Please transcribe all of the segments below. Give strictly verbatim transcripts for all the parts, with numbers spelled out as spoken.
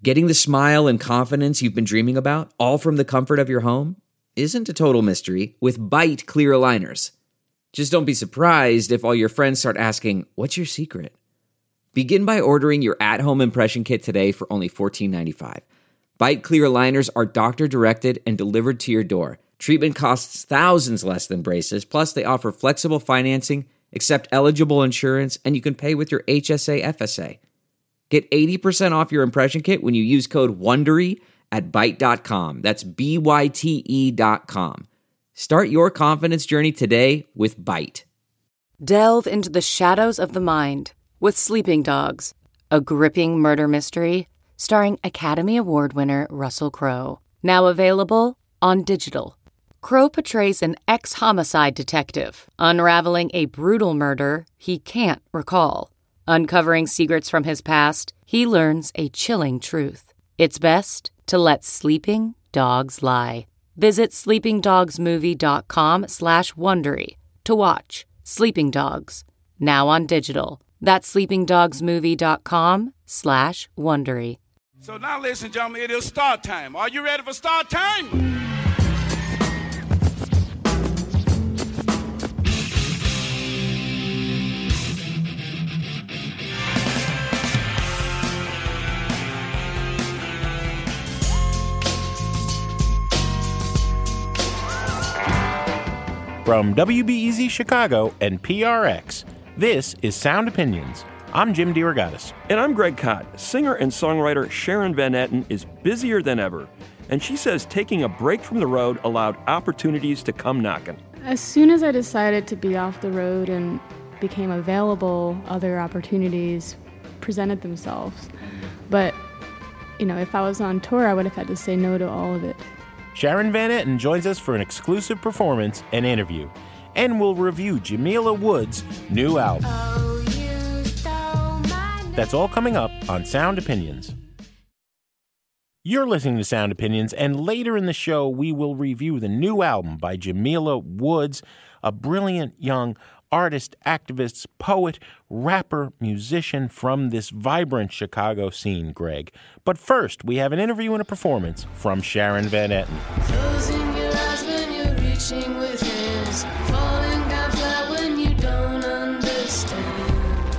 Getting the smile and confidence you've been dreaming about, all from the comfort of your home, isn't a total mystery with Byte clear aligners. Just don't be surprised if all your friends start asking, "What's your secret?" Begin by ordering your at-home impression kit today for only fourteen ninety-five. Byte clear aligners are doctor-directed and delivered to your door. Treatment costs thousands less than braces, plus they offer flexible financing, accept eligible insurance, and you can pay with your H S A F S A. Get eighty percent off your impression kit when you use code WONDERY at byte dot com. That's B Y T E dot com. Start your confidence journey today with Byte. Delve into the shadows of the mind with Sleeping Dogs, a gripping murder mystery starring Academy Award winner Russell Crowe. Now available on digital. Crowe portrays an ex-homicide detective unraveling a brutal murder he can't recall. Uncovering secrets from his past, he learns a chilling truth. It's best to let sleeping dogs lie. Visit sleepingdogsmovie.com slash Wondery to watch Sleeping Dogs, now on digital. That's sleepingdogsmovie.com slash Wondery. So now, ladies and gentlemen, it is start time. Are you ready for start time? From W B E Z Chicago and P R X, this is Sound Opinions. I'm Jim DeRogatis. And I'm Greg Kot. Singer and songwriter Sharon Van Etten is busier than ever. And she says taking a break from the road allowed opportunities to come knocking. As soon as I decided to be off the road and became available, other opportunities presented themselves. But, you know, if I was on tour, I would have had to say no to all of it. Sharon Van Etten joins us for an exclusive performance and interview. And we'll review Jamila Woods' new album. Oh, That's all coming up on Sound Opinions. You're listening to Sound Opinions, and later in the show, we will review the new album by Jamila Woods, a brilliant young artist, activist, poet, rapper, musician from this vibrant Chicago scene, Greg. But first, we have an interview and a performance from Sharon Van Etten. Closing your eyes when you're reaching with hands, falling down flat when you don't understand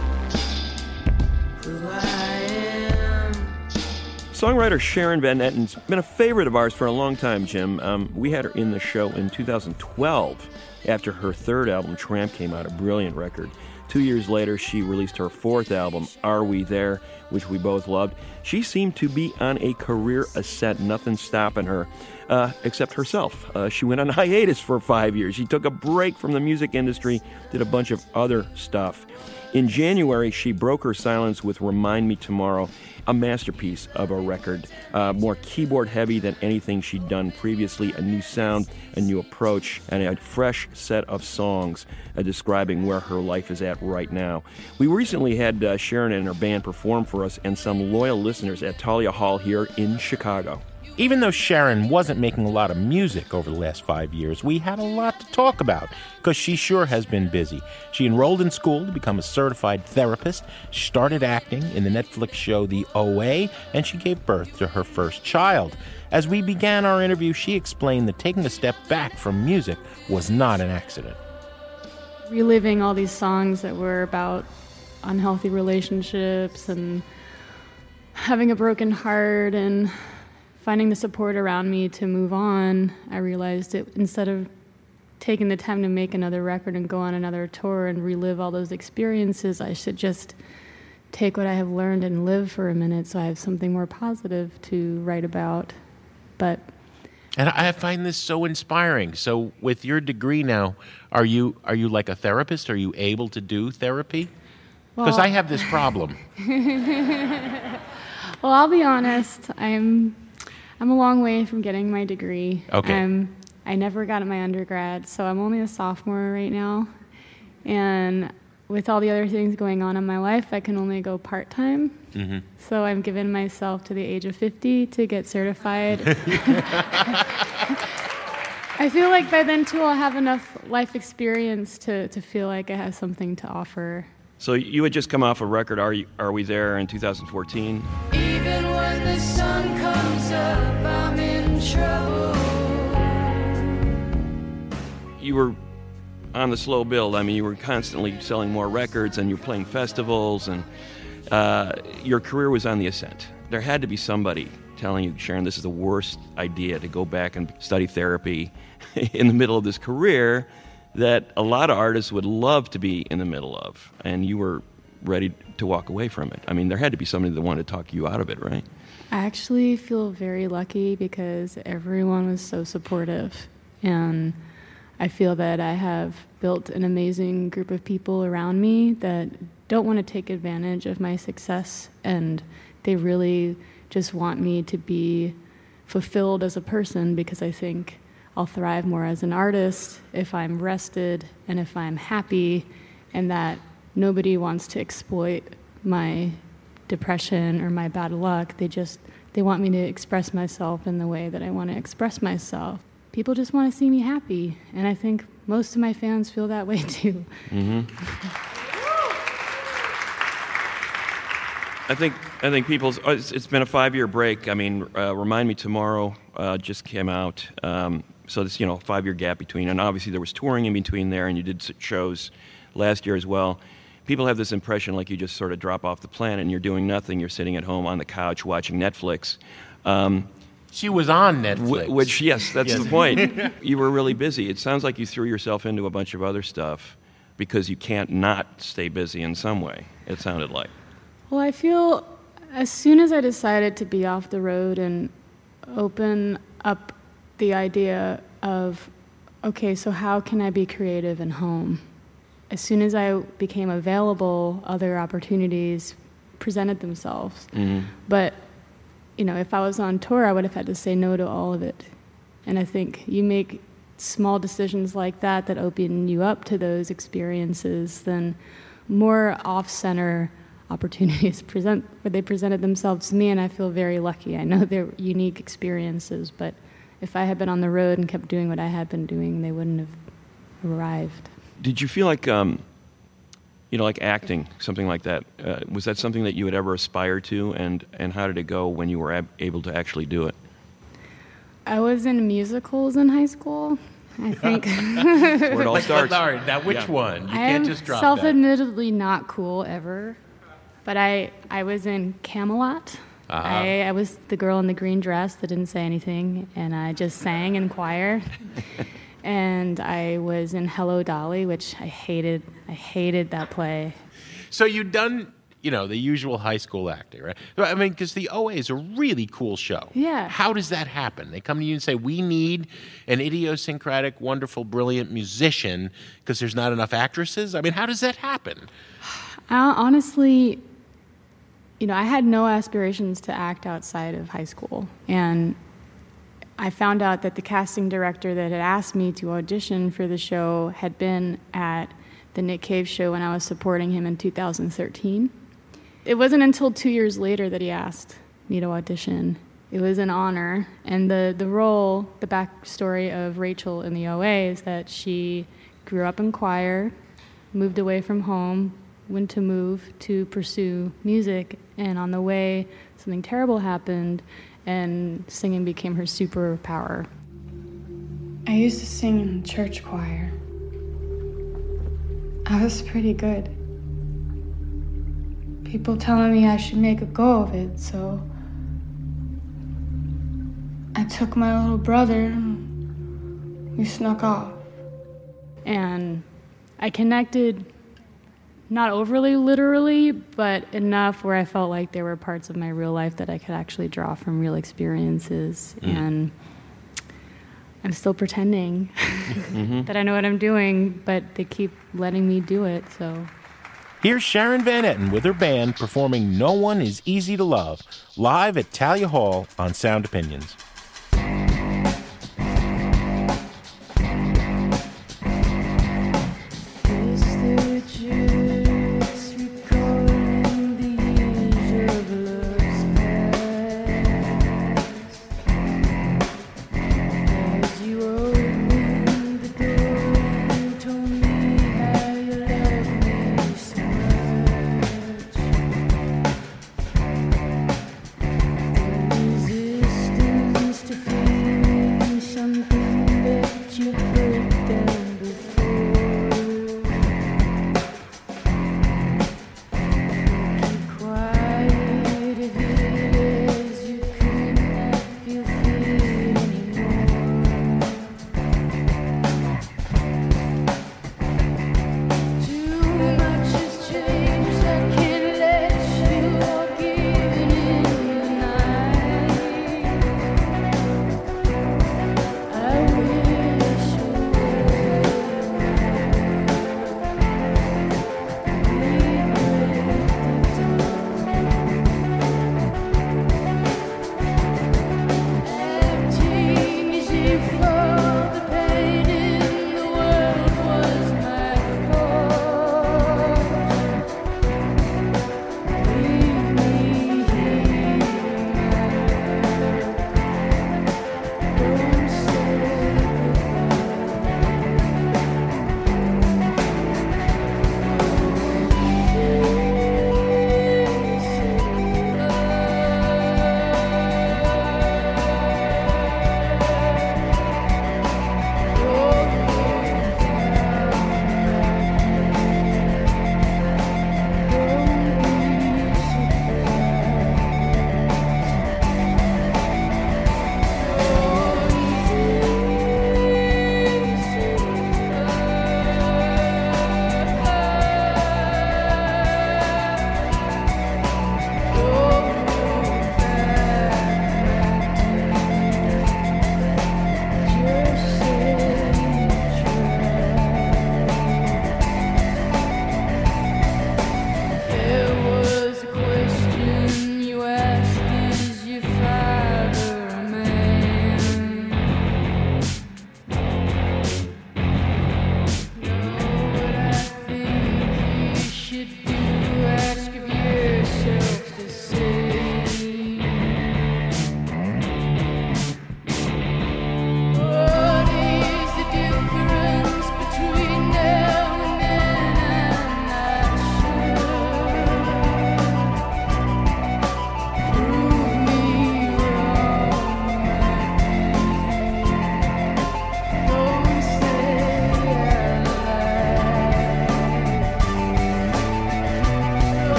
who I am. Songwriter Sharon Van Etten's been a favorite of ours for a long time, Jim. Um, we had her in the show in two thousand twelve after her third album, Tramp, came out, a brilliant record. Two years later, she released her fourth album, Are We There?, which we both loved. She seemed to be on a career ascent, nothing stopping her, uh, except herself. Uh, she went on hiatus for five years. She took a break from the music industry, did a bunch of other stuff. In January, she broke her silence with Remind Me Tomorrow, a masterpiece of a record, uh, more keyboard-heavy than anything she'd done previously, a new sound, a new approach, and a fresh set of songs uh, describing where her life is at right now. We recently had uh, Sharon and her band perform for us and some loyal listeners at Talia Hall here in Chicago. Even though Sharon wasn't making a lot of music over the last five years, we had a lot to talk about, because she sure has been busy. She enrolled in school to become a certified therapist, she started acting in the Netflix show The O A, and she gave birth to her first child. As we began our interview, she explained that taking a step back from music was not an accident. Reliving all these songs that were about unhealthy relationships and having a broken heart and finding the support around me to move on, I realized that instead of taking the time to make another record and go on another tour and relive all those experiences, I should just take what I have learned and live for a minute so I have something more positive to write about. But and I find this so inspiring. So with your degree now, are you are you like a therapist? Are you able to do therapy? Because well, I have this problem. Well, I'll be honest, I'm I'm a long way from getting my degree. Okay. Um, I never got my undergrad, so I'm only a sophomore right now. And with all the other things going on in my life, I can only go part-time. Mm-hmm. So I'm given myself to the age of fifty to get certified. I feel like by then, too, I'll have enough life experience to, to feel like I have something to offer. So you had just come off a record, Are You, Are We There, in two thousand fourteen? Even when the sun up, I'm in trouble. You were on the slow build. I mean, you were constantly selling more records, and you were playing festivals, and uh, your career was on the ascent. There had to be somebody telling you, Sharon, this is the worst idea to go back and study therapy in the middle of this career that a lot of artists would love to be in the middle of, and you were ready to walk away from it. I mean, there had to be somebody that wanted to talk you out of it, right? I actually feel very lucky because everyone was so supportive, and I feel that I have built an amazing group of people around me that don't want to take advantage of my success, and they really just want me to be fulfilled as a person, because I think I'll thrive more as an artist if I'm rested and if I'm happy, and that nobody wants to exploit my depression or my bad luck. They just, they want me to express myself in the way that I want to express myself. People just want to see me happy, and I think most of my fans feel that way too. Mm-hmm. I think I think people's. It's, it's been a five-year break. I mean, uh, Remind Me Tomorrow uh, just came out, um, so this you know five-year gap between, and obviously there was touring in between there, and you did shows last year as well. People have this impression like you just sort of drop off the planet and you're doing nothing. You're sitting at home on the couch watching Netflix. Um, She was on Netflix. w- which, yes, that's Yes. the point. You were really busy. It sounds like you threw yourself into a bunch of other stuff because you can't not stay busy in some way. It sounded like. Well, I feel as soon as I decided to be off the road and open up the idea of, okay, so how can I be creative in home? As soon as I became available, other opportunities presented themselves. Mm-hmm. But, you know, if I was on tour, I would have had to say no to all of it. And I think you make small decisions like that that open you up to those experiences, then more off-center opportunities present, where they presented themselves to me, and I feel very lucky. I know they're unique experiences, but if I had been on the road and kept doing what I had been doing, they wouldn't have arrived. Did you feel like, um, you know, like acting, something like that? Uh, was that something that you had ever aspired to, and, and how did it go when you were ab- able to actually do it? I was in musicals in high school, I think. Where it all But- starts. but, all right, now which Yeah. one? You I can't am just drop self-admittedly not cool ever, but I, I was in Camelot. Uh-huh. I, I was the girl in the green dress that didn't say anything, and I just sang in choir. And I was in Hello, Dolly, which I hated. I hated that play. So you'd done, you know, the usual high school acting, right? I mean, because the O A is a really cool show. Yeah. How does that happen? They come to you and say, we need an idiosyncratic, wonderful, brilliant musician because there's not enough actresses? I mean, how does that happen? I, honestly, you know, I had no aspirations to act outside of high school. And I found out that the casting director that had asked me to audition for the show had been at the Nick Cave show when I was supporting him in two thousand thirteen. It wasn't until two years later that he asked me to audition. It was an honor. And the, the role, the backstory of Rachel in the O A is that she grew up in choir, moved away from home, went to move to pursue music, and on the way, something terrible happened, and singing became her superpower. I used to sing in church choir. I was pretty good. People telling me I should make a go of it, so I took my little brother and we snuck off. And I connected, not overly literally, but enough where I felt like there were parts of my real life that I could actually draw from real experiences. Mm. And I'm still pretending mm-hmm. that I know what I'm doing, but they keep letting me do it, so. Here's Sharon Van Etten with her band performing No One Is Easy to Love, live at Talia Hall on Sound Opinions. Resistance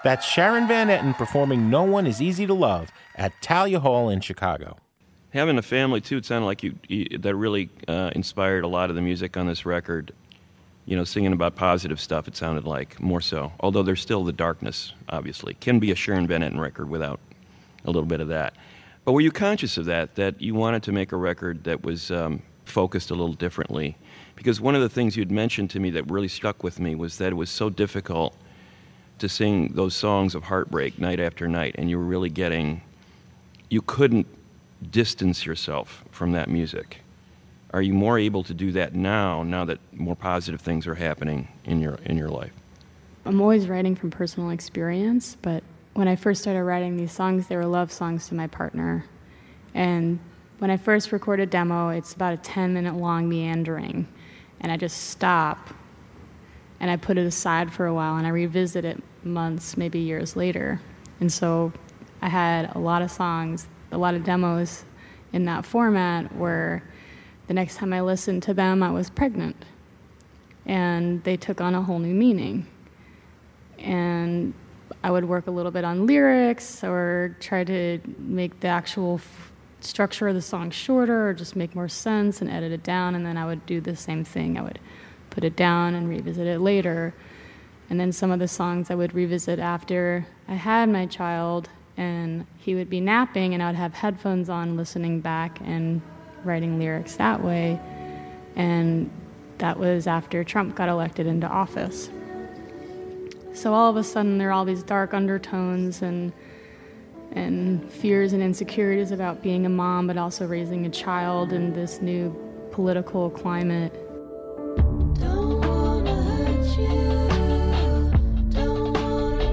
That's Sharon Van Etten performing No One Is Easy to Love at Thalia Hall in Chicago. Having a family, too, it sounded like you, you that really uh, inspired a lot of the music on this record. You know, singing about positive stuff, it sounded like, more so. Although there's still the darkness, obviously. Can be a Sharon Van Etten record without a little bit of that. But were you conscious of that, that you wanted to make a record that was um, focused a little differently? Because one of the things you'd mentioned to me that really stuck with me was that it was so difficult to sing those songs of heartbreak night after night, and you were really getting, you couldn't distance yourself from that music. Are you more able to do that now, now that more positive things are happening in your in your life? I'm always writing from personal experience, but when I first started writing these songs, they were love songs to my partner. And when I first record a demo, it's about a ten-minute long meandering, and I just stop, and I put it aside for a while, and I revisit it months, maybe years later. And so I had a lot of songs, a lot of demos in that format where the next time I listened to them, I was pregnant. And they took on a whole new meaning. And I would work a little bit on lyrics or try to make the actual f- structure of the song shorter or just make more sense and edit it down. And then I would do the same thing. I would put it down and revisit it later. And then some of the songs I would revisit after I had my child, and he would be napping, and I would have headphones on listening back and writing lyrics that way. And that was after Trump got elected into office. So all of a sudden there are all these dark undertones and and fears and insecurities about being a mom, but also raising a child in this new political climate. Don't wanna hurt you, don't wanna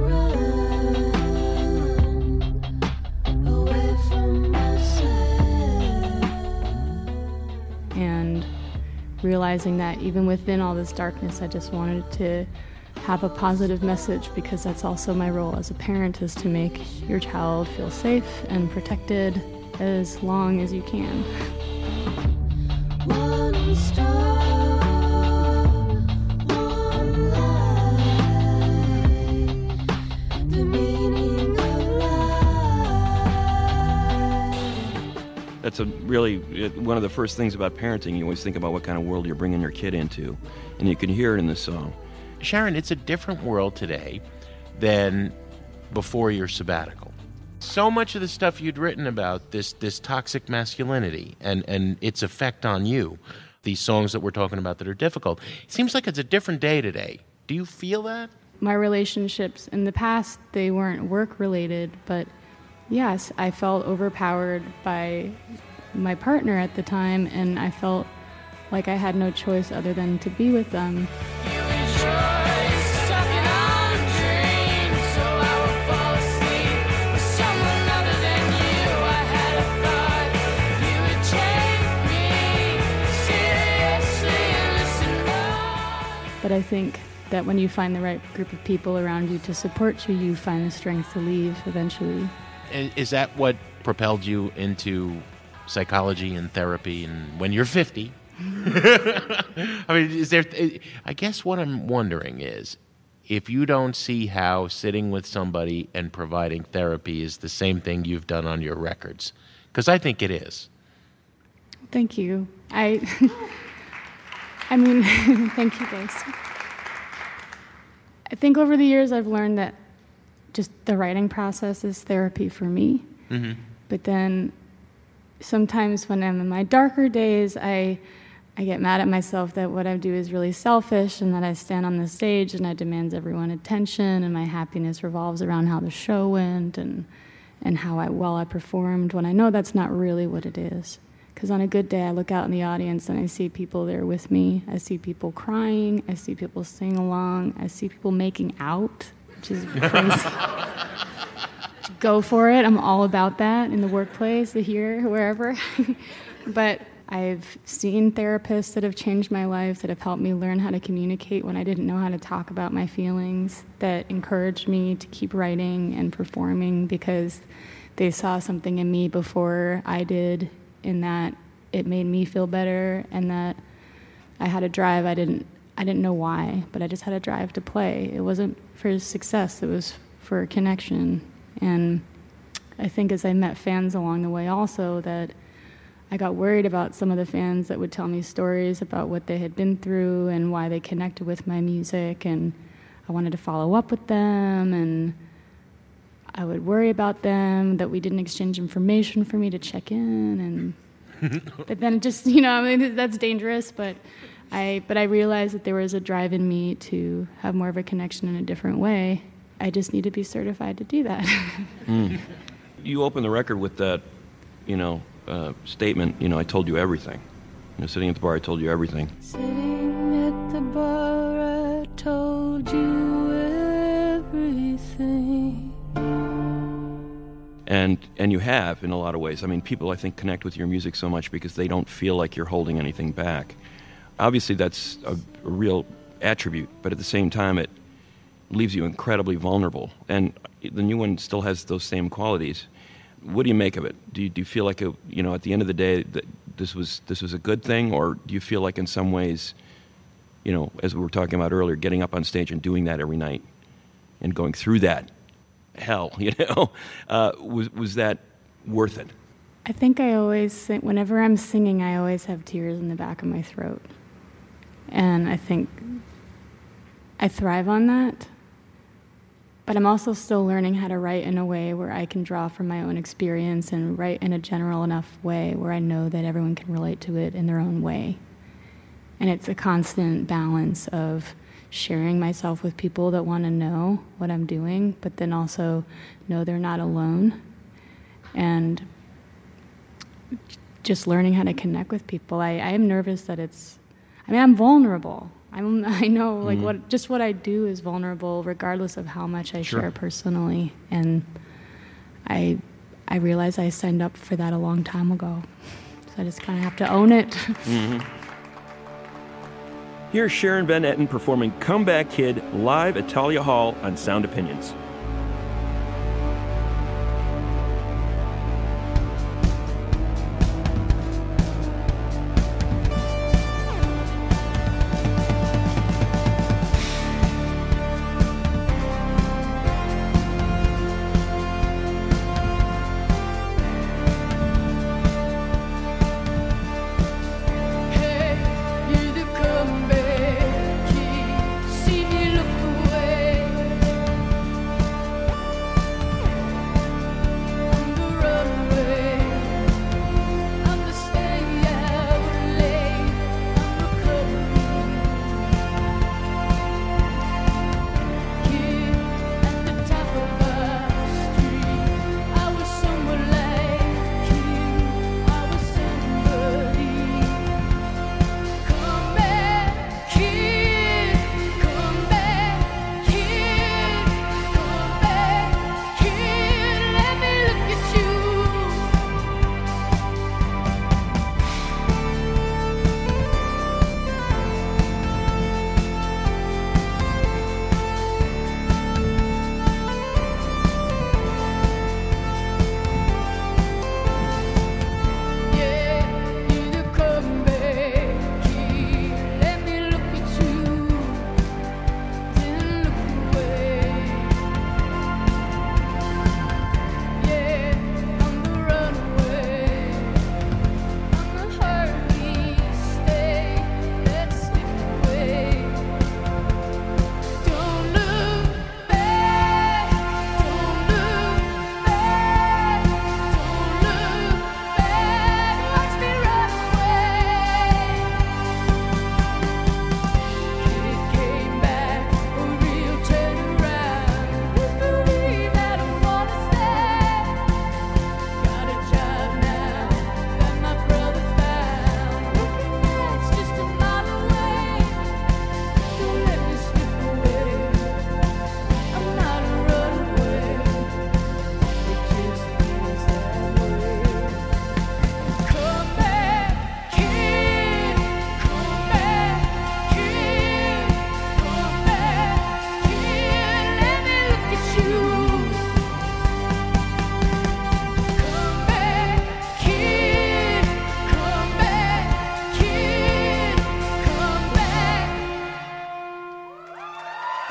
run away from myself. And realizing that even within all this darkness, I just wanted to have a positive message, because that's also my role as a parent, is to make your child feel safe and protected as long as you can. One star, one light, the meaning of life. That's a really, it, one of the first things about parenting, you always think about what kind of world you're bringing your kid into, and you can hear it in this song. Sharon, it's a different world today than before your sabbatical. So much of the stuff you'd written about, this this toxic masculinity and, and its effect on you, these songs that we're talking about that are difficult, it seems like it's a different day today. Do you feel that? My relationships in the past, they weren't work-related, but yes, I felt overpowered by my partner at the time, and I felt like I had no choice other than to be with them. But I think that when you find the right group of people around you to support you, you find the strength to leave eventually. Is that what propelled you into psychology and therapy and when you're fifty? I mean, is there, I guess what I'm wondering is, if you don't see how sitting with somebody and providing therapy is the same thing you've done on your records, because I think it is. Thank you. I, I mean, thank you guys. I think over the years I've learned that just the writing process is therapy for me. Mm-hmm. But then sometimes when I'm in my darker days, I I get mad at myself that what I do is really selfish, and that I stand on the stage and I demand everyone attention, and my happiness revolves around how the show went and and how I, well I performed, when I know that's not really what it is. Because on a good day, I look out in the audience and I see people there with me. I see people crying. I see people sing along. I see people making out, which is crazy. Go for it. I'm all about that in the workplace, here, wherever. But I've seen therapists that have changed my life, that have helped me learn how to communicate when I didn't know how to talk about my feelings, that encouraged me to keep writing and performing because they saw something in me before I did, in that it made me feel better, and that I had a drive. I didn't I didn't know why, but I just had a drive to play. It wasn't for success, it was for connection. And I think as I met fans along the way also, that I got worried about some of the fans that would tell me stories about what they had been through and why they connected with my music, and I wanted to follow up with them, and I would worry about them, that we didn't exchange information for me to check in, and but then just, you know, I mean, that's dangerous, but I but I realized that there was a drive in me to have more of a connection in a different way. I just need to be certified to do that. mm. You open the record with that, you know, uh, statement, you know, I told you everything. You know, sitting at the bar, I told you everything. Sitting at the bar, I told you everything. And and you have, in a lot of ways. I mean, people, I think, connect with your music so much because they don't feel like you're holding anything back. Obviously, that's a, a real attribute, but at the same time, it leaves you incredibly vulnerable. And the new one still has those same qualities. What do you make of it? Do you, do you feel like, a, you know, at the end of the day, that this was this was a good thing, or do you feel like in some ways, you know, as we were talking about earlier, getting up on stage and doing that every night and going through that hell, you know, uh, was was that worth it? I think I always sing, whenever I'm singing, I always have tears in the back of my throat. And I think I thrive on that. But I'm also still learning how to write in a way where I can draw from my own experience and write in a general enough way where I know that everyone can relate to it in their own way. And it's a constant balance of sharing myself with people that want to know what I'm doing, but then also know they're not alone. And just learning how to connect with people. I, I am nervous that it's, I mean, I'm vulnerable. I'm, I know, like, mm-hmm. what just what I do is vulnerable, regardless of how much I sure. share personally. And I, I realize I signed up for that a long time ago, so I just kind of have to own it. Mm-hmm. Here's Sharon Van Etten performing "Comeback Kid" live at Thalia Hall on Sound Opinions.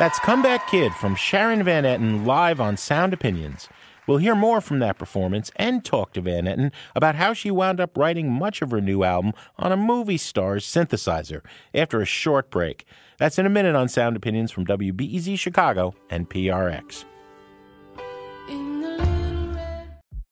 That's Comeback Kid from Sharon Van Etten live on Sound Opinions. We'll hear more from that performance and talk to Van Etten about how she wound up writing much of her new album on a movie star's synthesizer after a short break. That's in a minute on Sound Opinions from W B E Z Chicago and P R X. In the little red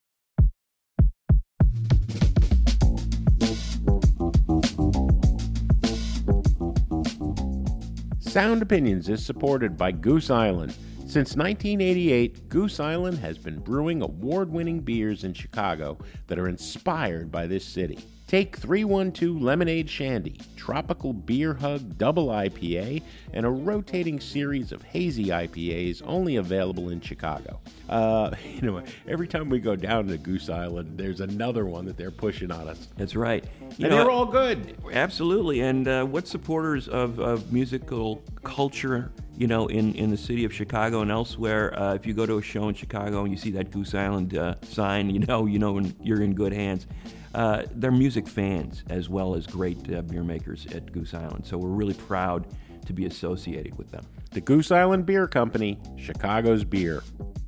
Sound Opinions is supported by Goose Island. Since nineteen eighty-eight, Goose Island has been brewing award-winning beers in Chicago that are inspired by this city. Take three one two Lemonade Shandy, Tropical Beer Hug Double I P A, and a rotating series of hazy I P As only available in Chicago. Uh, you know, every time we go down to Goose Island, there's another one that they're pushing on us. That's right. You and know, they're all good. Absolutely. And uh, what supporters of, of musical culture, you know, in, in the city of Chicago and elsewhere, uh, if you go to a show in Chicago and you see that Goose Island uh, sign, you know, you know you're in good hands. Uh, they're music fans as well as great uh, beer makers at Goose Island. So we're really proud to be associated with them. The Goose Island Beer Company, Chicago's beer.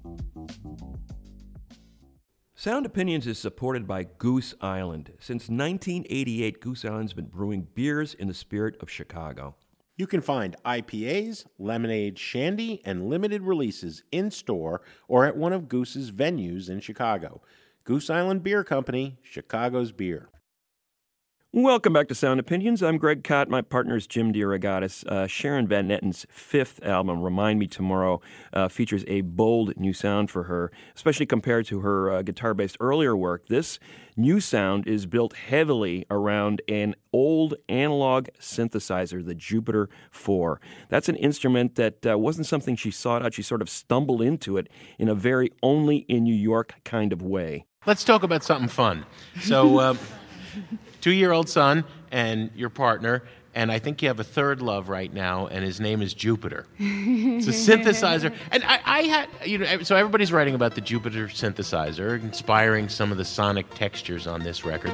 Sound Opinions is supported by Goose Island. Since nineteen eighty-eight, Goose Island's been brewing beers in the spirit of Chicago. You can find I P As, lemonade, shandy, and limited releases in-store or at one of Goose's venues in Chicago. Goose Island Beer Company, Chicago's beer. Welcome back to Sound Opinions. I'm Greg Kot. My partner is Jim DeRogatis. Uh, Sharon Van Etten's fifth album, Remind Me Tomorrow, uh, features a bold new sound for her, especially compared to her uh, guitar-based earlier work. This new sound is built heavily around an old analog synthesizer, the Jupiter four. That's an instrument that uh, wasn't something she sought out. She sort of stumbled into it in a very only in New York kind of way. Let's talk about something fun. So, uh, two-year-old son and your partner, and I think you have a third love right now, and his name is Jupiter. It's a synthesizer. And I, I had, you know, so everybody's writing about the Jupiter synthesizer, inspiring some of the sonic textures on this record,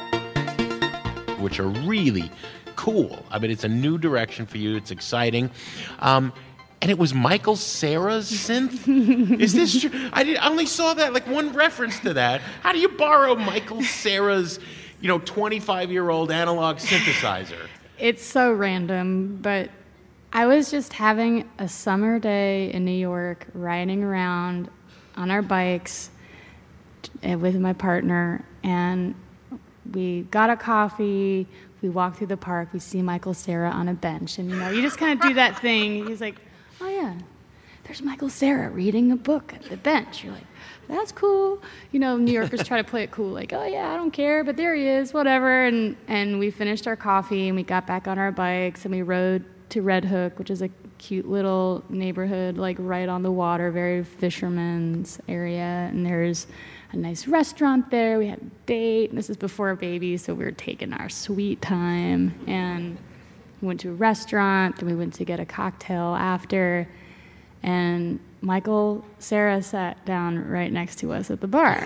which are really cool. I mean, it's a new direction for you. It's exciting. Um, And it was Michael Cera's synth? Is this true? I, did, I only saw that, like, one reference to that. How do you borrow Michael Cera's, you know, twenty-five-year-old analog synthesizer? It's so random, but I was just having a summer day in New York, riding around on our bikes t- with my partner, and we got a coffee, we walked through the park, we see Michael Cera on a bench, and, you know, you just kind of do that thing. He's like, oh, yeah, there's Michael Cera reading a book at the bench. You're like, that's cool. You know, New Yorkers try to play it cool, like, oh, yeah, I don't care, but there he is, whatever. And, and we finished our coffee, and we got back on our bikes, and we rode to Red Hook, which is a cute little neighborhood, like, right on the water, very fisherman's area. And there's a nice restaurant there. We had a date, and this is before a baby, so we were taking our sweet time. And we went to a restaurant, then we went to get a cocktail after, and Michael Cera sat down right next to us at the bar.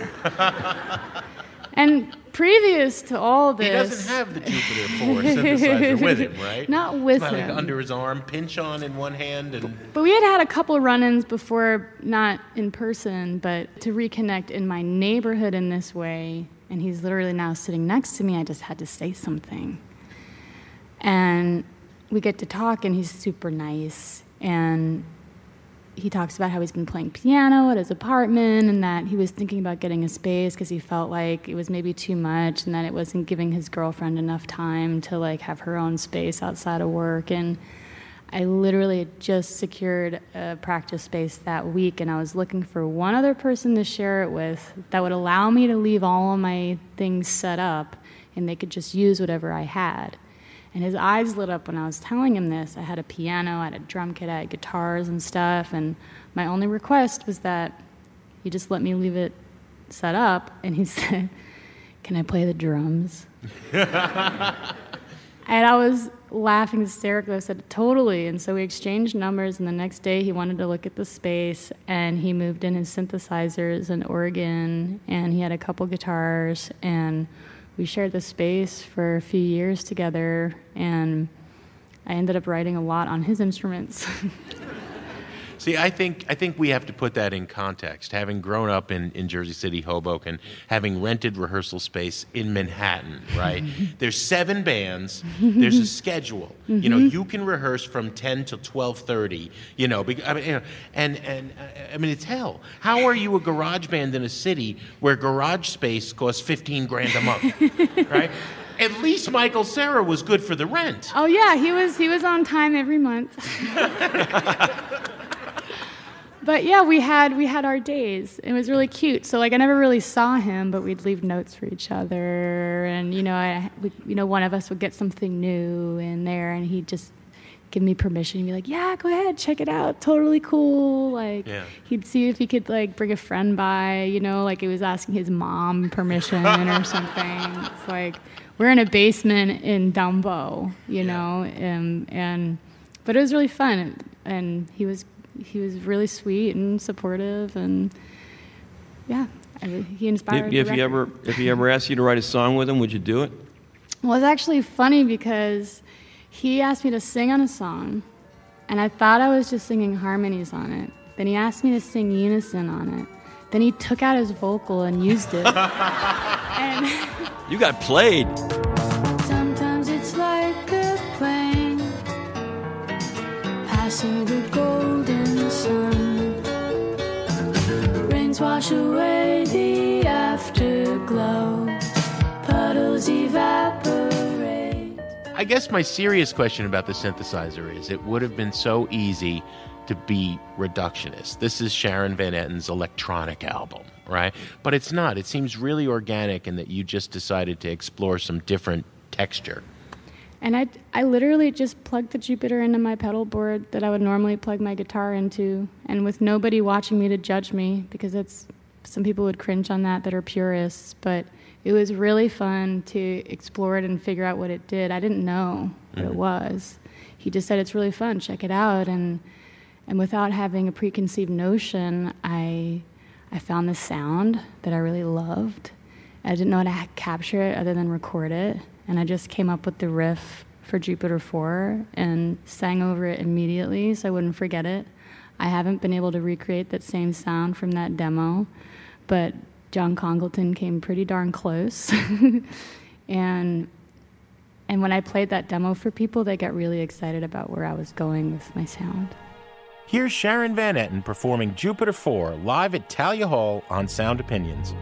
And previous to all this... He doesn't have the Jupiter four synthesizer with him, right? Not with it's not him. Like under his arm, pinch on in one hand, and... But we had had a couple run-ins before, not in person, but to reconnect in my neighborhood in this way, and he's literally now sitting next to me. I just had to say something. And we get to talk, and he's super nice. And he talks about how he's been playing piano at his apartment, and that he was thinking about getting a space because he felt like it was maybe too much, and that it wasn't giving his girlfriend enough time to like have her own space outside of work. And I literally had just secured a practice space that week, and I was looking for one other person to share it with that would allow me to leave all of my things set up, and they could just use whatever I had. And his eyes lit up when I was telling him this. I had a piano, I had a drum kit, I had guitars and stuff, and my only request was that he just let me leave it set up, and he said, can I play the drums? And I was laughing hysterically. I said, totally. And so we exchanged numbers, and the next day he wanted to look at the space, and he moved in his synthesizers and organ, and he had a couple guitars, and we shared the space for a few years together, and I ended up writing a lot on his instruments. See, I think I think we have to put that in context. Having grown up in, in Jersey City, Hoboken, having rented rehearsal space in Manhattan, right? There's seven bands. There's a schedule. Mm-hmm. You know, you can rehearse from ten till twelve thirty. You know, because, I mean, you know, and and uh, I mean, it's hell. How are you a garage band in a city where garage space costs fifteen grand a month, right? At least Michael Cera was good for the rent. Oh yeah, he was he was on time every month. But yeah, we had we had our days. It was really cute. So like I never really saw him, but we'd leave notes for each other, and you know, I we, you know, one of us would get something new in there, and he'd just give me permission and be like, "Yeah, go ahead, check it out. Totally cool." Like yeah. He'd see if he could like bring a friend by, you know, like he was asking his mom permission or something. It's like we're in a basement in Dumbo, you yeah. know, and and but it was really fun, and he was. He was really sweet and supportive, and yeah, I, he inspired. If, if he ever, if he ever asked you to write a song with him, would you do it? Well, it's actually funny because he asked me to sing on a song, and I thought I was just singing harmonies on it. Then he asked me to sing unison on it. Then he took out his vocal and used it. And you got played. Sometimes it's like a plane passing the golden sun. Rains wash away the afterglow. Puddles evaporate. I guess my serious question about the synthesizer is it would have been so easy to be reductionist. This is Sharon Van Etten's electronic album, right? But it's not. It seems really organic in that you just decided to explore some different texture. And I, I literally just plugged the Jupiter into my pedal board that I would normally plug my guitar into, and with nobody watching me to judge me, because it's some people would cringe on that that are purists, but it was really fun to explore it and figure out what it did. I didn't know what mm-hmm. it was. He just said, it's really fun, check it out, and and without having a preconceived notion, I I found this sound that I really loved. I didn't know how to capture it other than record it. And I just came up with the riff for Jupiter four and sang over it immediately so I wouldn't forget it. I haven't been able to recreate that same sound from that demo, but John Congleton came pretty darn close. and and when I played that demo for people, they got really excited about where I was going with my sound. Here's Sharon Van Etten performing Jupiter four live at Thalia Hall on Sound Opinions.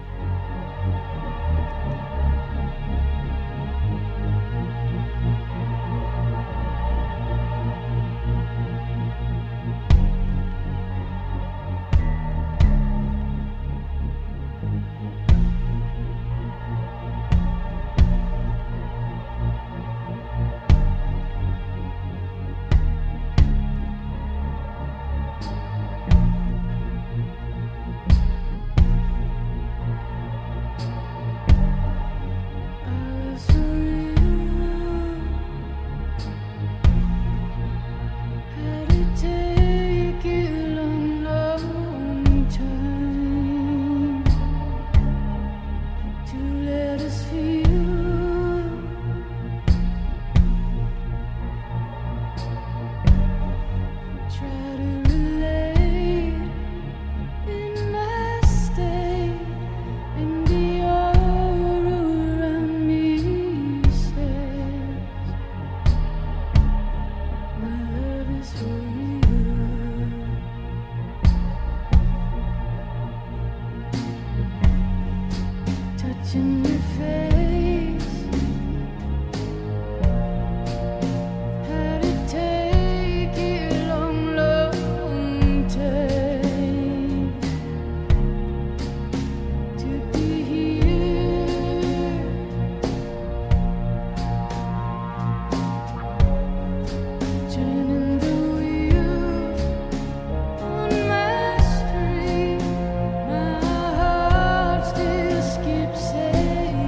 Say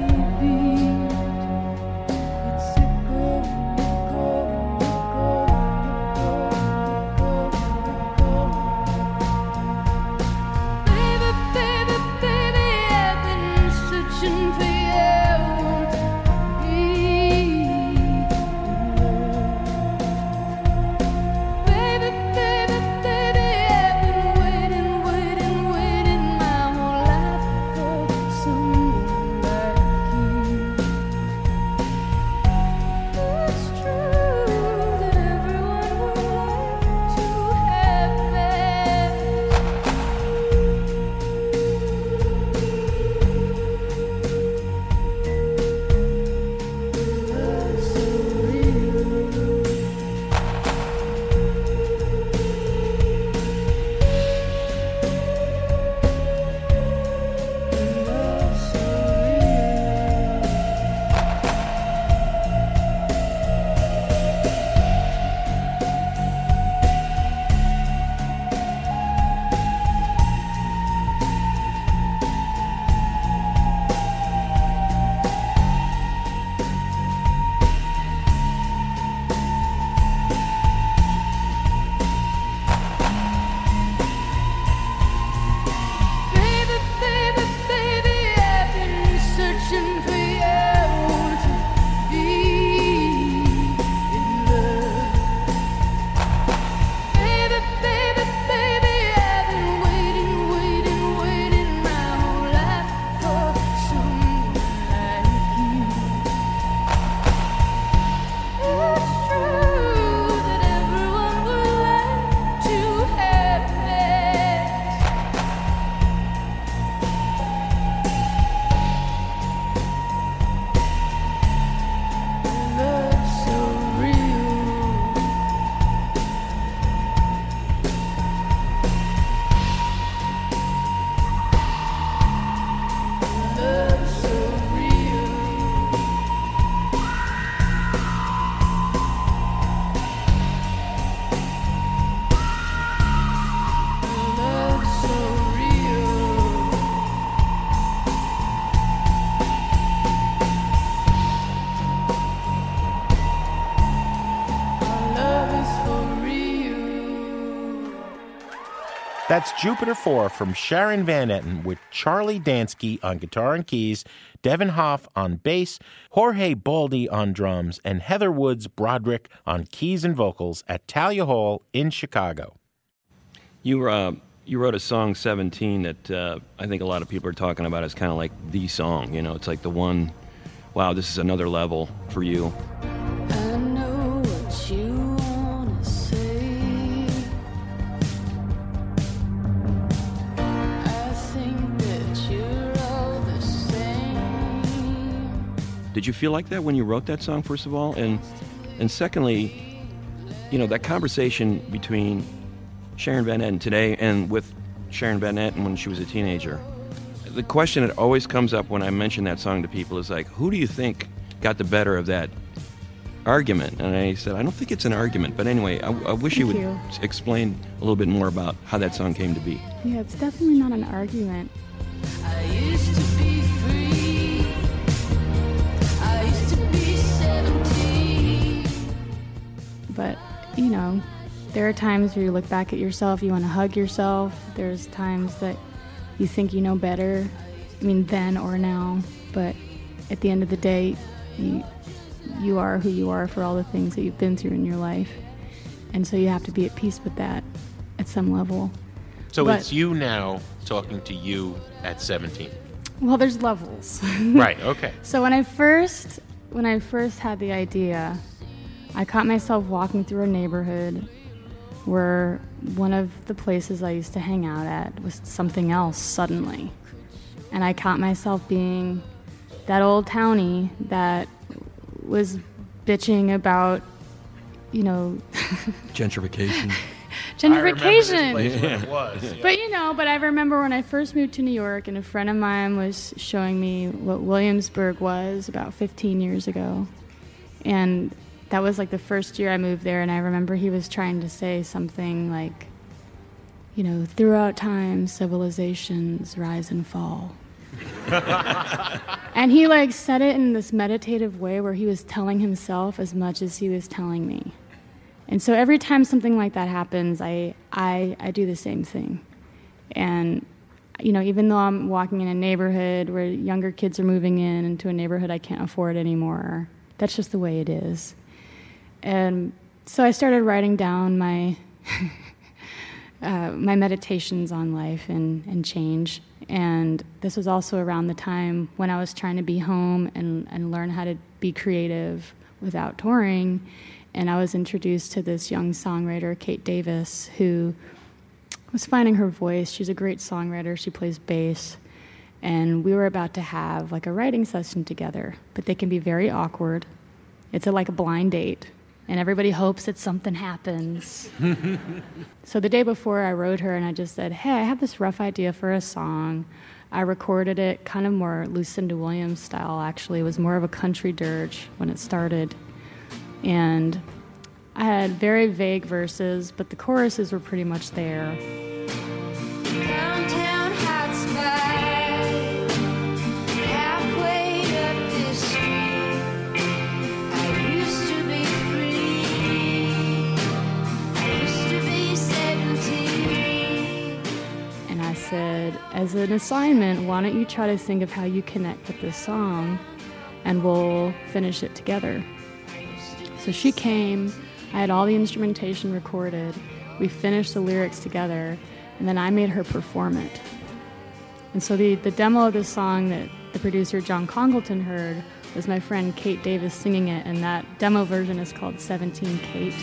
That's Jupiter four from Sharon Van Etten with Charlie Dansky on guitar and keys, Devin Hoff on bass, Jorge Baldi on drums, and Heather Woods Broderick on keys and vocals at Talia Hall in Chicago. You uh, you wrote a song, seventeen, that uh, I think a lot of people are talking about as kind of like the song. You know, it's like the one, wow, this is another level for you. I know what you wanna say. I think that you're all the same. Did you feel like that when you wrote that song, first of all? And and secondly, you know, that conversation between Sharon Van Etten today and with Sharon Van Etten when she was a teenager. The question that always comes up when I mention that song to people is like, who do you think got the better of that argument? And I said, I don't think it's an argument. But anyway, I, I wish you Thank would you. explain a little bit more about how that song came to be. Yeah, it's definitely not an argument. I used to be free. I used to be seventeen. But, you know, there are times where you look back at yourself, you want to hug yourself. There's times that you think you know better, I mean, then or now. But at the end of the day, you, you are who you are for all the things that you've been through in your life. And so you have to be at peace with that at some level. So But- it's you now talking to you at seventeen. Well, there's levels. Right, okay. So when I first, when I first had the idea, I caught myself walking through a neighborhood where one of the places I used to hang out at was something else suddenly. And I caught myself being that old townie that was bitching about, you know, Gentrification. gentrification. What it was. Yeah. But you know, but I remember when I first moved to New York and a friend of mine was showing me what Williamsburg was about fifteen years ago. And that was like the first year I moved there, and I remember he was trying to say something like, you know, throughout time, civilizations rise and fall. And he like said it in this meditative way where he was telling himself as much as he was telling me. And so every time something like that happens, I, I, I do the same thing. And, you know, even though I'm walking in a neighborhood where younger kids are moving in into a neighborhood I can't afford anymore, that's just the way it is. And so I started writing down my uh, my meditations on life and, and change. And this was also around the time when I was trying to be home and, and learn how to be creative without touring. And I was introduced to this young songwriter, Kate Davis, who was finding her voice. She's a great songwriter. She plays bass. And we were about to have like a writing session together, but they can be very awkward. It's a, like a blind date, and everybody hopes that something happens. So the day before, I wrote her, and I just said, hey, I have this rough idea for a song. I recorded it kind of more Lucinda Williams style, actually. It was more of a country dirge when it started. And I had very vague verses, but the choruses were pretty much there. Downtown hot spot, halfway up this street. I used to be free. I used to be seventeen. And I said, as an assignment, why don't you try to think of how you connect with this song, and we'll finish it together. So she came, I had all the instrumentation recorded, we finished the lyrics together, and then I made her perform it. And so the, the demo of this song that the producer John Congleton heard was my friend Kate Davis singing it, and that demo version is called seventeen Kate.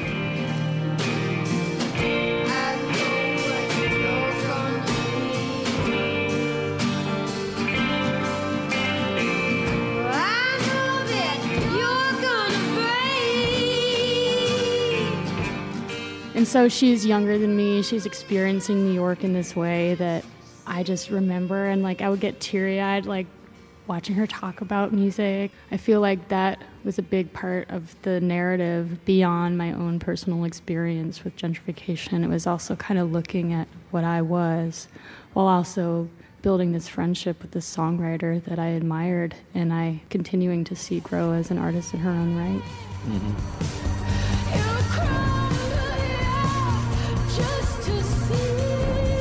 And so she's younger than me. She's experiencing New York in this way that I just remember. And like I would get teary-eyed, like watching her talk about music. I feel like that was a big part of the narrative beyond my own personal experience with gentrification. It was also kind of looking at what I was while also building this friendship with this songwriter that I admired and I continuing to see grow as an artist in her own right. Mm-hmm. Just to see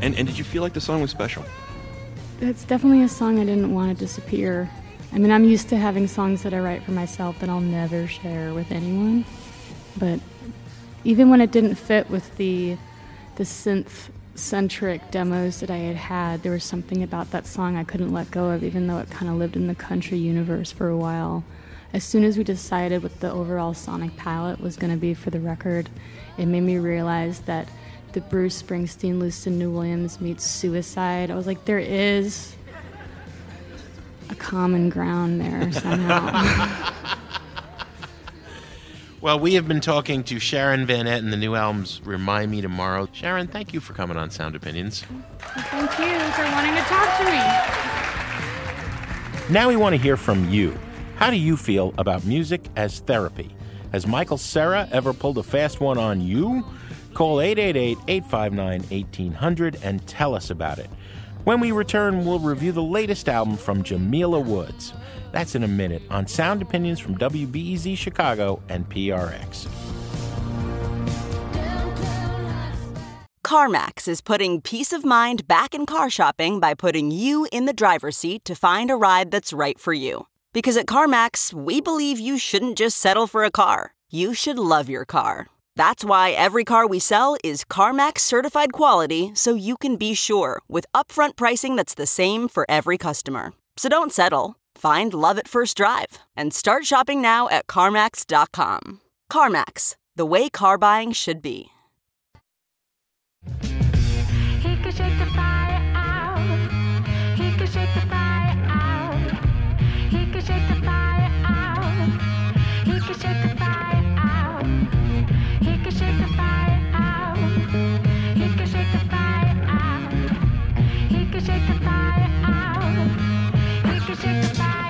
And, and did you feel like the song was special? It's definitely a song I didn't want to disappear. I mean, I'm used to having songs that I write for myself that I'll never share with anyone. But even when it didn't fit with the the synth-centric demos that I had had, there was something about that song I couldn't let go of, even though it kind of lived in the country universe for a while. As soon as we decided what the overall sonic palette was going to be for the record, it made me realize that the Bruce Springsteen, Lucinda Williams meets Suicide. I was like, there is a common ground there somehow. Well, we have been talking to Sharon Van Etten, the new album's Remind Me Tomorrow. Sharon, thank you for coming on Sound Opinions. Well, thank you for wanting to talk to me. Now we want to hear from you. How do you feel about music as therapy? Has Michael Cera ever pulled a fast one on you? Call eight eight eight, eight five nine, eighteen hundred and tell us about it. When we return, we'll review the latest album from Jamila Woods. That's in a minute on Sound Opinions from W B E Z Chicago and P R X. CarMax is putting peace of mind back in car shopping by putting you in the driver's seat to find a ride that's right for you. Because at CarMax, we believe you shouldn't just settle for a car. You should love your car. That's why every car we sell is CarMax certified quality, so you can be sure with upfront pricing that's the same for every customer. So don't settle. Find love at first drive and start shopping now at CarMax dot com. CarMax, the way car buying should be. He could shake the fire out. He could shake the fire out. He could shake the fire out. He could shake the fire out. He could shake the fire out. He could shake the fire out. He could shake the fire out. He could shake the fire out.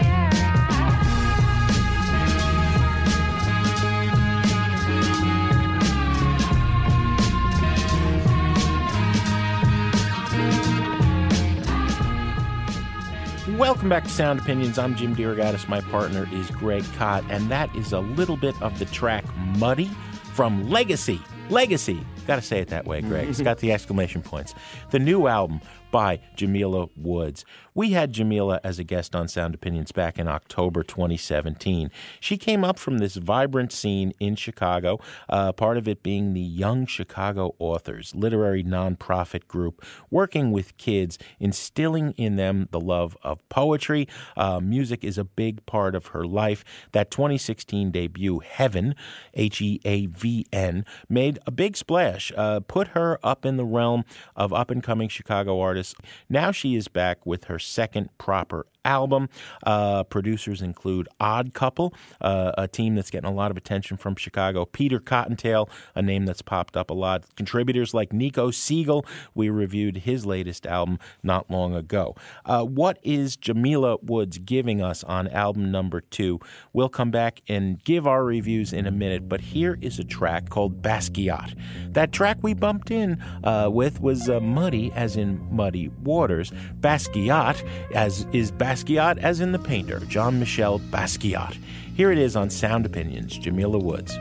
Welcome back to Sound Opinions. I'm Jim DeRogatis. My partner is Greg Kot, and that is a little bit of the track Muddy from Legacy. Legacy. Got to say it that way, Greg. It's got the exclamation points. The new album by Jamila Woods. We had Jamila as a guest on Sound Opinions back in October twenty seventeen. She came up from this vibrant scene in Chicago, uh, part of it being the Young Chicago Authors, literary nonprofit group working with kids, instilling in them the love of poetry. Uh, music is a big part of her life. That twenty sixteen debut, Heaven, H E A V N, made a big splash, uh, put her up in the realm of up-and-coming Chicago artists. Now she is back with her second proper album. Uh, producers include Odd Couple, uh, a team that's getting a lot of attention from Chicago. Peter Cottontail, a name that's popped up a lot. Contributors like Nico Siegel. We reviewed his latest album not long ago. Uh, what is Jamila Woods giving us on album number two? We'll come back and give our reviews in a minute, but here is a track called Basquiat. That track we bumped in uh, with was uh, Muddy, as in muddy waters. Basquiat, as is Basquiat. Basquiat as in the painter, Jean-Michel Basquiat. Here it is on Sound Opinions, Jamila Woods.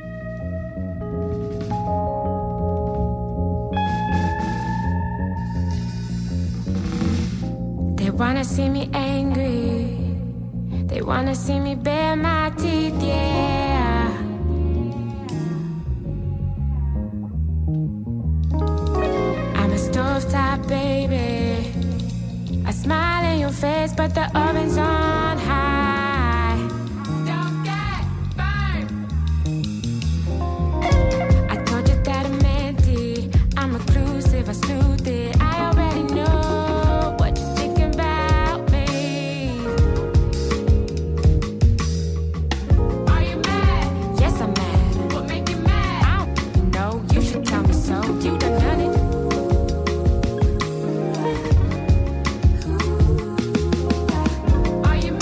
They wanna see me angry. They wanna see me bare my teeth, yeah. I'm a stovetop baby. I smile in your face, but the oven's on high. Don't get burned. I told you that I'm empty. I'm reclusive, I sleuth it. I already know what you're thinking about me. Are you mad? Yes, I'm mad. What make you mad? I don't know. You should tell me so. You done done it. Are you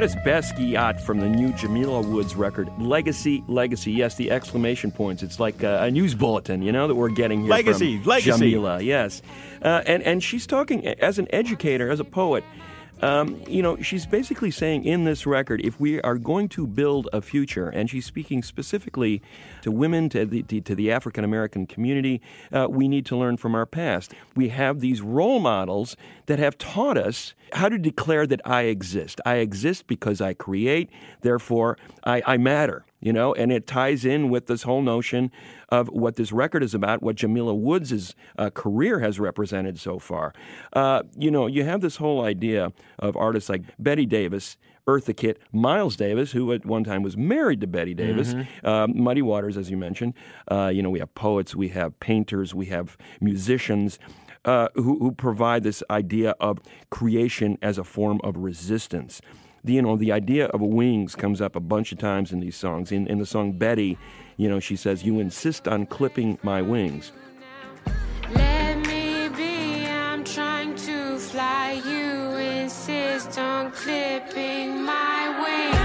Travis Basquiat from the new Jamila Woods record, Legacy, Legacy. Yes, the exclamation points. It's like a, a news bulletin, you know, that we're getting here Legacy, from Legacy. Jamila, yes. Uh, and, and she's talking as an educator, as a poet. Um, you know, she's basically saying in this record, if we are going to build a future, and she's speaking specifically to women, to the, to the African-American community, uh, we need to learn from our past. We have these role models that have taught us how to declare that I exist. I exist because I create, therefore I, I matter, you know, and it ties in with this whole notion of what this record is about, what Jamila Woods' uh, career has represented so far. Uh, you know, you have this whole idea of artists like Betty Davis, Eartha Kitt, Miles Davis, who at one time was married to Betty Davis, mm-hmm. uh, Muddy Waters, as you mentioned. Uh, you know, we have poets, we have painters, we have musicians uh, who, who provide this idea of creation as a form of resistance. The, you know, the idea of wings comes up a bunch of times in these songs. In, in the song Betty, you know, she says, "You insist on clipping my wings." Let me be, I'm trying to fly. You insist on clipping my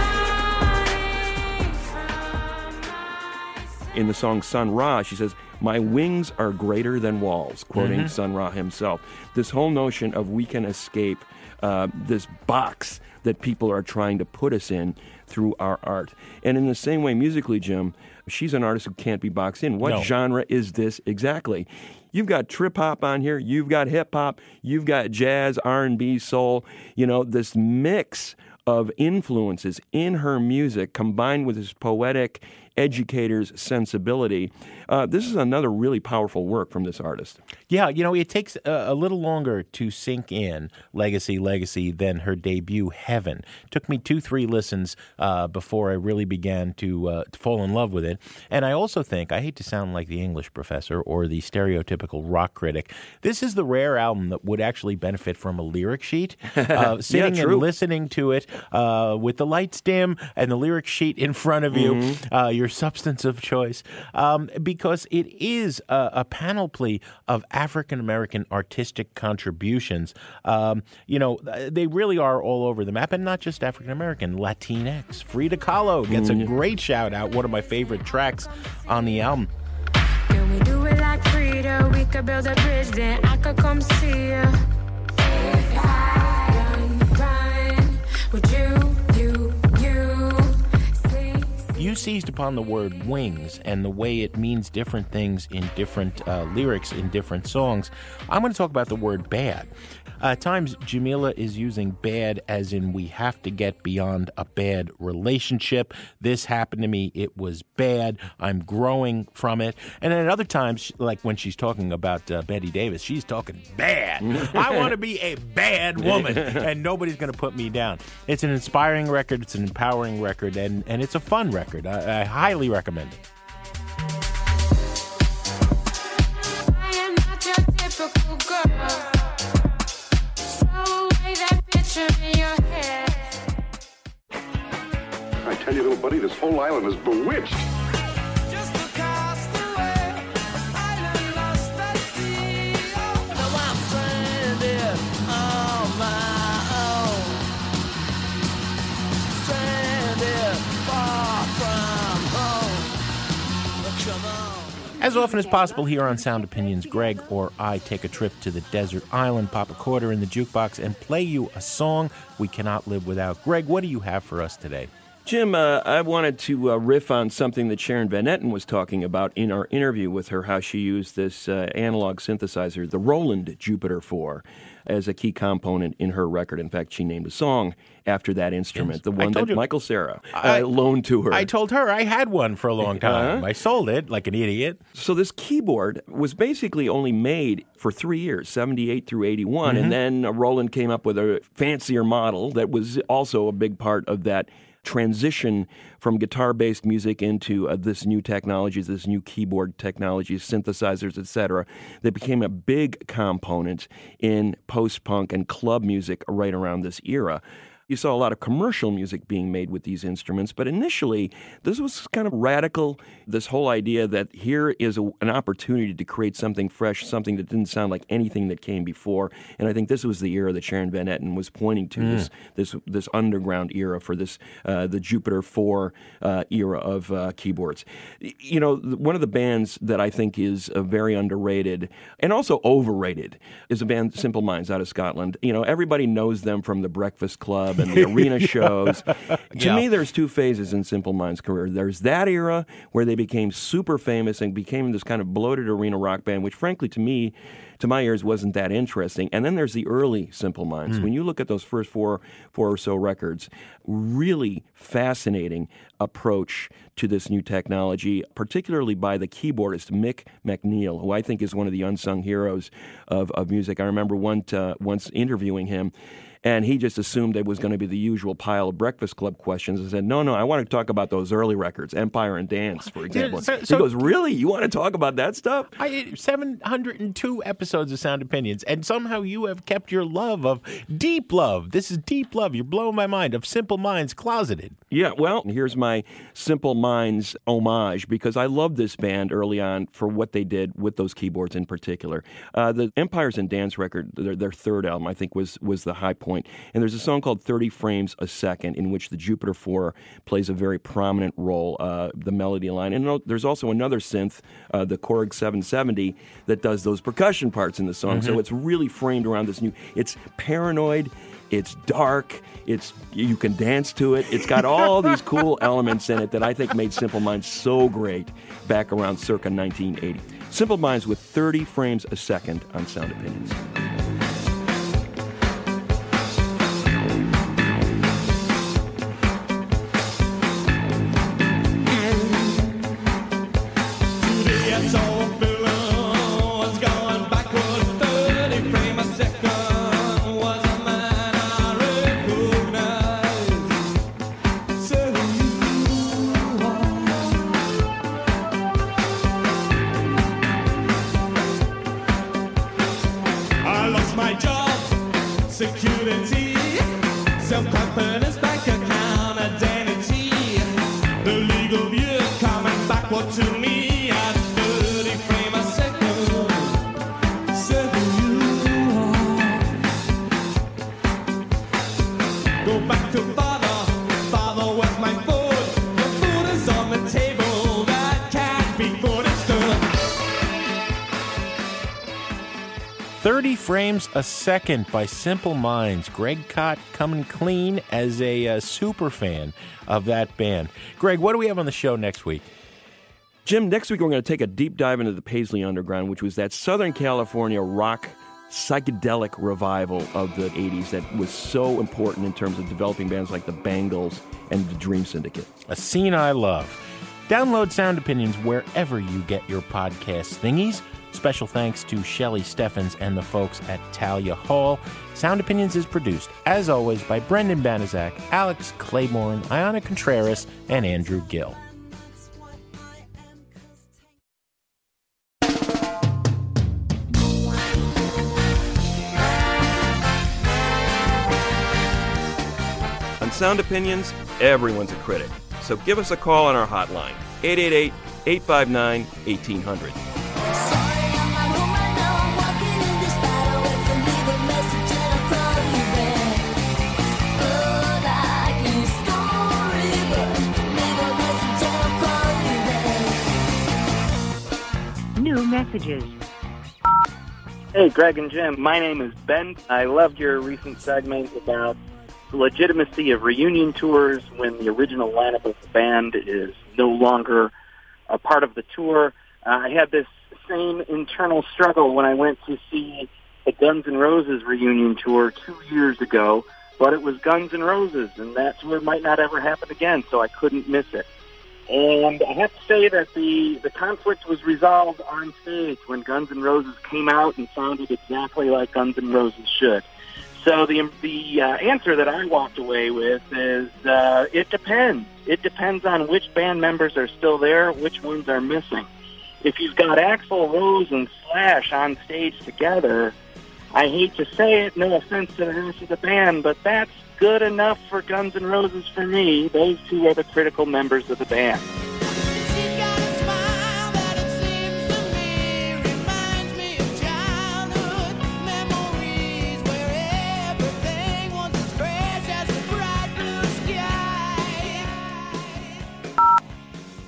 wings. In the song Sun Ra, she says, "My wings are greater than walls," quoting mm-hmm. Sun Ra himself. This whole notion of we can escape uh, this box that people are trying to put us in through our art. And in the same way, musically, Jim, she's an artist who can't be boxed in. What no. genre is this exactly? You've got trip-hop on here, you've got hip-hop, you've got jazz, R and B, soul, you know, this mix of influences in her music combined with this poetic educator's sensibility. Uh, this is another really powerful work from this artist. Yeah, you know, it takes a, a little longer to sink in Legacy, Legacy than her debut, Heaven. It took me two, three listens uh, before I really began to, uh, to fall in love with it. And I also think, I hate to sound like the English professor or the stereotypical rock critic, this is the rare album that would actually benefit from a lyric sheet. Uh, sitting yeah, and listening to it uh, with the lights dim and the lyric sheet in front of you, mm-hmm. uh, your substance of choice, um, because it is a, a panoply of African-American artistic contributions. Um, you know, they really are all over the map, and not just African-American, Latinx. Frida Kahlo gets a great shout-out, one of my favorite tracks on the album. Can we do it like Frida? We could build a bridge, then I could come see you. If I run, would you, you, you see? You seized upon the word wings and the way it means different things in different uh, lyrics in different songs. I'm going to talk about the word bad. Uh, at times, Jamila is using bad as in we have to get beyond a bad relationship. This happened to me. It was bad. I'm growing from it. And then at other times, like when she's talking about uh, Betty Davis, she's talking bad. I want to be a bad woman, and nobody's going to put me down. It's an inspiring record. It's an empowering record, and, and it's a fun record. I, I highly recommend it. I am not your typical girl. In your head. I tell you, little buddy, this whole island is bewitched. Just across the way, island lost at sea. Now I'm stranded on my own. Stranded far from home. Come on. As often as possible here on Sound Opinions, Greg or I take a trip to the desert island, pop a quarter in the jukebox, and play you a song we cannot live without. Greg, what do you have for us today? Jim, uh, I wanted to uh, riff on something that Sharon Van Etten was talking about in our interview with her, how she used this uh, analog synthesizer, the Roland Jupiter four, as a key component in her record. In fact, she named a song after that instrument, yes. the one that you, Michael Cera uh, loaned to her. I told her I had one for a long time. Uh-huh. I sold it like an idiot. So this keyboard was basically only made for three years, seventy-eight through eighty-one, mm-hmm. and then uh, Roland came up with a fancier model that was also a big part of that transition from guitar-based music into uh, this new technologies, this new keyboard technologies, synthesizers, et cetera, that became a big component in post-punk and club music right around this era. You saw a lot of commercial music being made with these instruments, but initially, this was kind of radical This whole idea that here is a, an opportunity to create something fresh, something that didn't sound like anything that came before. And I think this was the era that Sharon Van Etten was pointing to, mm. this this this underground era for this uh, the Jupiter four uh, era of uh, keyboards. You know, one of the bands that I think is uh, very underrated and also overrated is a band, Simple Minds, out of Scotland. You know, everybody knows them from the Breakfast Club and the arena shows. To yeah. me, there's two phases in Simple Minds' career. There's that era where they became super famous and became this kind of bloated arena rock band, which frankly to me, to my ears, wasn't that interesting. And then there's the early Simple Minds. Mm. When you look at those first four, four or so records, really fascinating approach to this new technology, particularly by the keyboardist Mick McNeil, who I think is one of the unsung heroes of, of music. I remember one uh, once interviewing him, and he just assumed it was going to be the usual pile of Breakfast Club questions and said, no, no, I want to talk about those early records, Empire and Dance, for example. Yeah, so, so, he goes, really? You want to talk about that stuff? I, seven hundred two episodes of Sound Opinions, and somehow you have kept your love of deep love. This is deep love. You're blowing my mind, of Simple Minds Closeted. Yeah, well, here's my Simple Minds homage, because I loved this band early on for what they did with those keyboards in particular. Uh, the Empires and Dance record, their, their third album, I think, was was the high point. And there's a song called thirty frames a second in which the Jupiter four plays a very prominent role, uh, the melody line. And there's also another synth, uh, the Korg seven seventy, that does those percussion parts in the song. Mm-hmm. So it's really framed around this new, it's paranoid, it's dark, it's you can dance to it. It's got all these cool elements in it that I think made Simple Minds so great back around circa nineteen eighty. Simple Minds with thirty frames a second on Sound Opinions. thirty frames a second by Simple Minds. Greg Kot coming clean as a uh, super fan of that band. Greg, what do we have on the show next week? Jim, next week we're going to take a deep dive into the Paisley Underground, which was that Southern California rock psychedelic revival of the eighties that was so important in terms of developing bands like the Bangles and the Dream Syndicate. A scene I love. Download Sound Opinions wherever you get your podcast thingies. Special thanks to Shelley Steffens and the folks at Talia Hall. Sound Opinions is produced, as always, by Brendan Banaszak, Alex Claiborne, Ayana Contreras, and Andrew Gill. On Sound Opinions, everyone's a critic. So give us a call on our hotline, eight eight eight, eight five nine, eighteen hundred. New messages. Hey, Greg and Jim. My name is Ben. I loved your recent segment about the legitimacy of reunion tours when the original lineup of the band is no longer a part of the tour. Uh, I had this same internal struggle when I went to see the Guns N' Roses reunion tour two years ago, but it was Guns N' Roses, and that tour might not ever happen again, so I couldn't miss it. And I have to say that the, the conflict was resolved on stage when Guns N' Roses came out and sounded exactly like Guns N' Roses should. So the the uh, answer that I walked away with is uh, it depends. It depends on which band members are still there, which ones are missing. If you've got Axl Rose and Slash on stage together, I hate to say it, no offense to the rest of the band, but that's good enough for Guns N' Roses for me. Those two are the critical members of the band.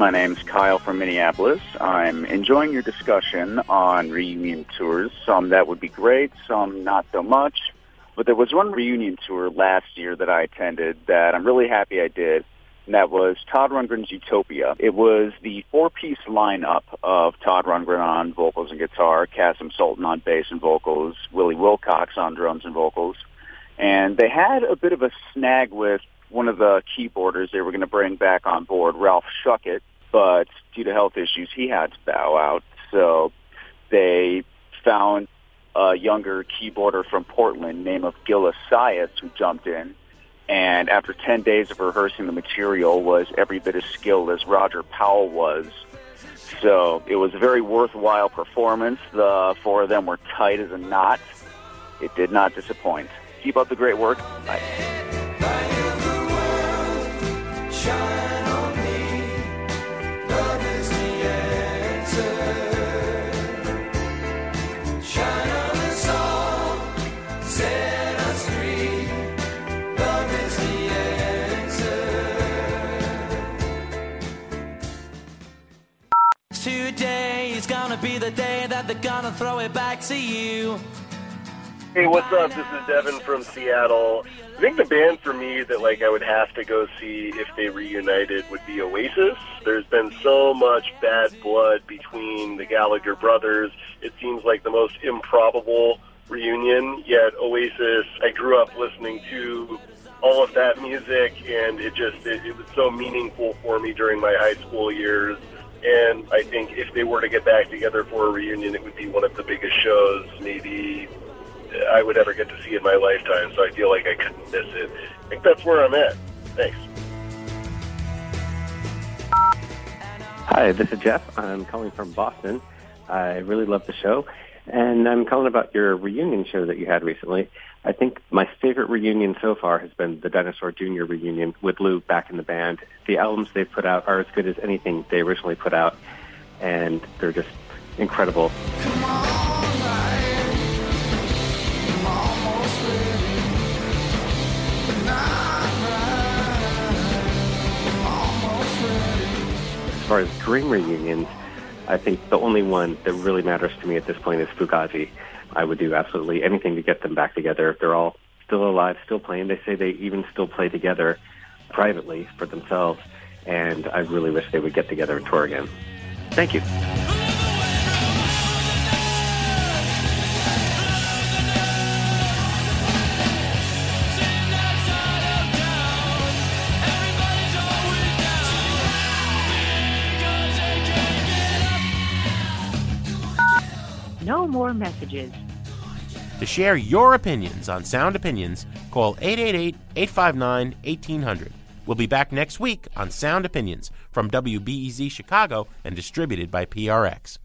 My name's Kyle from Minneapolis. I'm enjoying your discussion on reunion tours. Some that would be great, some not so much. But there was one reunion tour last year that I attended that I'm really happy I did, and that was Todd Rundgren's Utopia. It was the four-piece lineup of Todd Rundgren on vocals and guitar, Kasim Sultan on bass and vocals, Willie Wilcox on drums and vocals. And they had a bit of a snag with one of the keyboarders they were going to bring back on board, Ralph Schuckett, but due to health issues, he had to bow out. So they found a younger keyboarder from Portland named of Gillis Sias who jumped in, and after ten days of rehearsing the material was every bit as skilled as Roger Powell was. So it was a very worthwhile performance. The four of them were tight as a knot. It did not disappoint. Keep up the great work. Bye. Shine on me, love is the answer. Shine on us all, set us free. Love is the answer. Today is gonna be the day that they're gonna throw it back to you. Hey, what's up? This is Devin from Seattle. I think the band for me that like I would have to go see if they reunited would be Oasis. There's been so much bad blood between the Gallagher brothers. It seems like the most improbable reunion, yet Oasis, I grew up listening to all of that music, and it just, it, it was so meaningful for me during my high school years. And I think if they were to get back together for a reunion, it would be one of the biggest shows maybe I would ever get to see in my lifetime, so I feel like I couldn't miss it. I think that's where I'm at. Thanks. Hi, this is Jeff. I'm calling from Boston. I really love the show, and I'm calling about your reunion show that you had recently. I think my favorite reunion so far has been the Dinosaur Junior reunion with Lou back in the band. The albums they've put out are as good as anything they originally put out, and they're just incredible. Come on, as far as dream reunions, I think the only one that really matters to me at this point is Fugazi. I would do absolutely anything to get them back together. They're all still alive, still playing. They say they even still play together privately for themselves, and I really wish they would get together and tour again. Thank you. No more messages. To share your opinions on Sound Opinions, call eight eight eight, eight five nine, one eight zero zero. We'll be back next week on Sound Opinions from W B E Z Chicago and distributed by P R X.